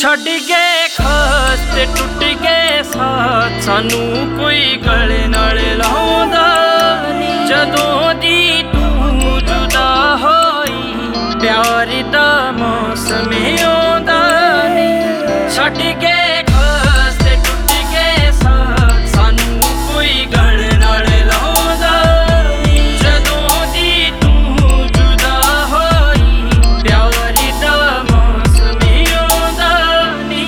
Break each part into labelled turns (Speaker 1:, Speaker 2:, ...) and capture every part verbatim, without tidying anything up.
Speaker 1: ਛੱਡ ਗਏ ਖਾਸ ਤੇ ਟੁੱਟ ਗਏ ਸਾਥ, ਸਾਨੂੰ ਕੋਈ ਗਲੇ ਨਾਲ ਲਾਉਂਦਾ ਨੀ। ਜਦੋਂ ਦੀ ਤੂੰ ਜੁਦਾ ਹੋਈ ਪਿਆਰ ਦਾ ਮੌਸਮ ਆਉਂਦਾ ਨੀ। ਛੱਡ ਗਏ ਖਾਸ ਤੇ ਟੁੱਟ ਗਏ ਸਾਥ, ਸਾਨੂੰ ਕੋਈ ਗਲੇ ਨਾਲ ਲਾਉਂਦਾ ਨੀ। ਜਦੋਂ ਦੀ ਤੂੰ ਜੁਦਾ ਹੋਈ ਪਿਆਰ ਦਾ ਮੌਸਮ ਆਉਂਦਾ ਨੀ।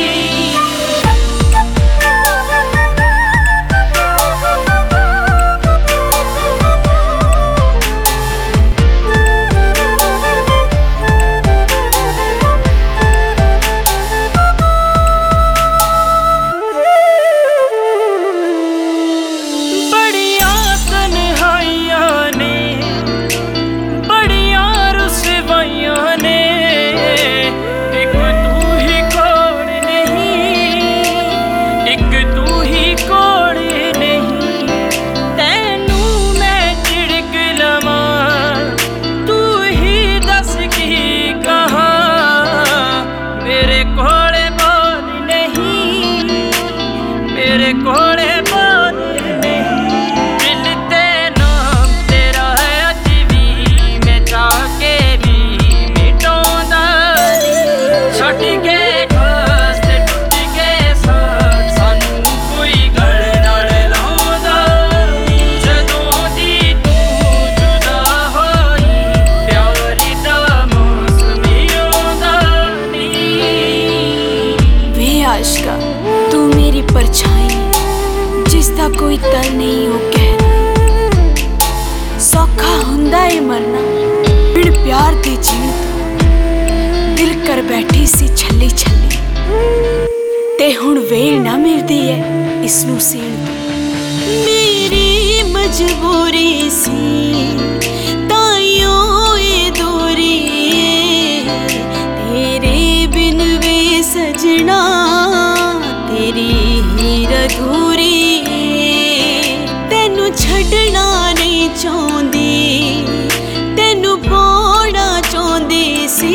Speaker 1: ਬੜੀਆਂ ਤਨਹਾਈਆਂ ਨੇ, ਬੜੀਆਂ ਰੁਸਵਾਈਆਂ ਨੇ, ਇੱਕ ਤੂੰ ਹੀ ਕੋਲ ਨਹੀਂ, ਇੱਕ ਤੂੰ ਹੀ ਕੋਲ ਨਹੀਂ। ਤੈਨੂੰ ਮੈਂ ਝਿੜਕ ਲਵਾਂ, ਤੂੰ ਹੀ ਦੱਸ ਕੀ ਕਹਾਂ। ਮੇਰੇ ਕੋਲੇ ਬੋਲ ਨਹੀਂ, ਮੇਰੇ ਕੋਲੇ ਬੋਲ ਨਹੀਂ। ਦਿਲ ਤੇ ਨਾਮ ਤੇਰਾ ਹੈ ਅੱਜ ਵੀ, ਮੈਂ ਚਾਹ ਕੇ ਵੀ ਮਿਟਾਉਂਦਾ ਨੀ। ਛੱਡ ਗਏ ਖਾਸ ਤੇ ਟੁੱਟ ਗਏ ਸਾਥ, ਸਾਨੂੰ ਕੋਈ ਗਲੇ ਨਾਲ ਲਾਉਂਦਾ ਨੀ। ਜਦੋਂ ਦੀ ਤੂੰ ਜੁਦਾ ਹੋਈ ਪਿਆਰ ਦਾ ਮੌਸਮ ਆਉਂਦਾ ਨੀ।
Speaker 2: ਵੇ ਆਸ਼ਕਾ तू मेरी परछाई, जिसदा कोई तल नहीं हो कहना। सौखा हुंदा ए मरना बिन प्यार दे जीण तो, दिल कर बैठी सी छली छली, ते हुण वेल ना मिलदी है इसनू सीण तो। मेरी मजबूरी सी ताइयों ए दूरी, तेरे बिन वे सजना तेरी हीर अधूरी। तैनू छड्डना नहीं चाहुंदी, तैनू पाउणा चाहुंदी सी।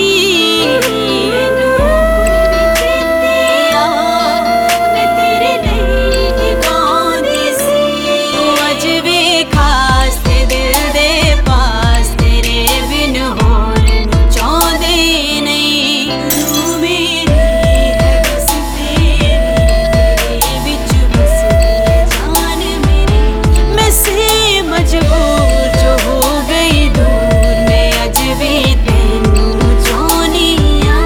Speaker 2: मैं तेरे लिए गाउंदी सी, तू अज वे खास ते दिल दे पास, तेरे बिन होर नू चाहुंदे नहीं। तू मेरी है बस तेरी, तेरे विच बसदी जान मेरी। मैं से मजबूर जो हो गई दूर, मैं अज भी तैनू चाहुंदी आ।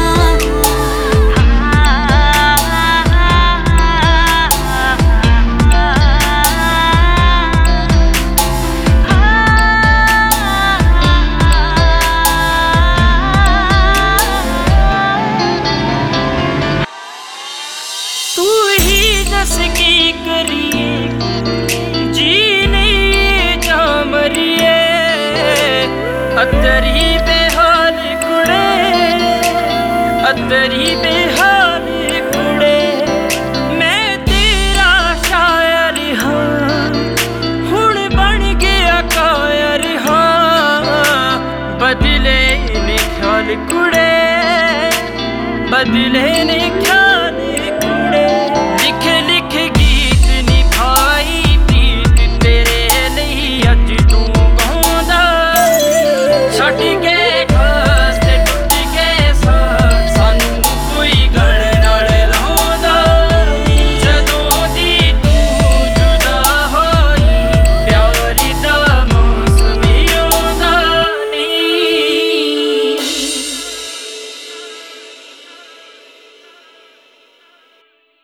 Speaker 1: तू ही दस की करिए, जी नहीं जा मरिए। अतरी बेहाल कुड़े, अतरी बेहाल कुड़े, मैं तेरा शायर हाँ, हुण बन गया कायर हाँ। बदले ने ख्याल कुड़े, बदले ने ख्याल